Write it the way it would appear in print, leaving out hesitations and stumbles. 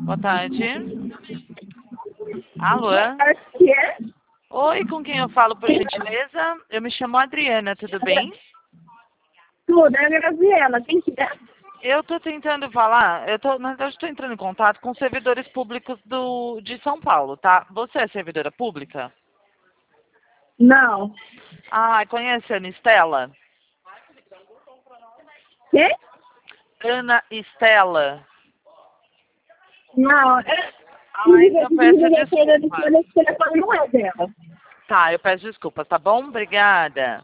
Boa tarde. Alô? Acho que é. Oi, com quem eu falo, por gentileza? Eu me chamo Adriana, tudo bem? Tudo, é a Graziela. Quem que é? Eu tô tentando falar, na verdade, estou entrando em contato com servidores públicos de São Paulo, tá? Você é servidora pública? Não. Ah, conhece a Ana Estela? Quem? Ana Estela. Não. Então peço desculpas. Esse telefone não é dela. Tá, eu peço desculpas, tá bom? Obrigada.